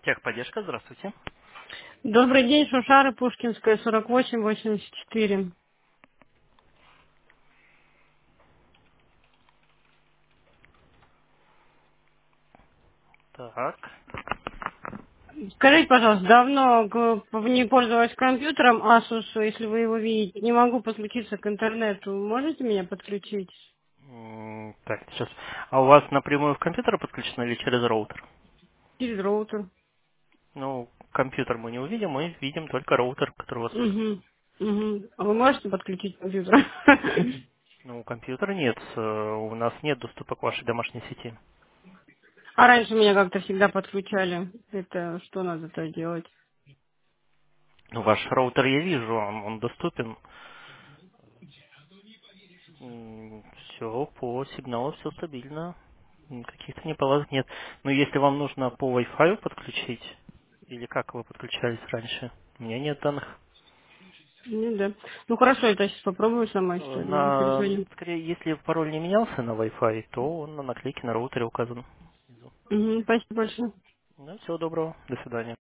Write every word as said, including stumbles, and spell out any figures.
Техподдержка, здравствуйте. Добрый день, Шушара, Пушкинская, сорок восемь восемьдесят четыре. Так. Скажите, пожалуйста, давно г- не пользовалась компьютером Asus, если вы его видите, не могу подключиться к интернету. Можете меня подключить м, Так, сейчас. А у вас напрямую в компьютер подключено или через роутер? через роутер? Ну, компьютер мы не увидим, мы видим только роутер, который у вас подключен. Угу. Угу. А вы можете подключить компьютер? Ну, компьютера нет, э, у нас нет доступа к вашей домашней сети. А раньше меня как-то всегда подключали. Это что надо-то делать? Ну, ваш роутер я вижу, он, он доступен. Все, по сигналу все стабильно. М, Каких-то неполадок нет. Но если вам нужно по Wi-Fi подключить, или как вы подключались раньше, у меня нет данных. Ну да. Ну хорошо, это я сейчас попробую сама, Э, если тогда На, перезвоню. скорее, если пароль не менялся на Wi-Fi, то он на наклейке на роутере указан. Внизу. Угу, спасибо большое. Ну, всего доброго. До свидания.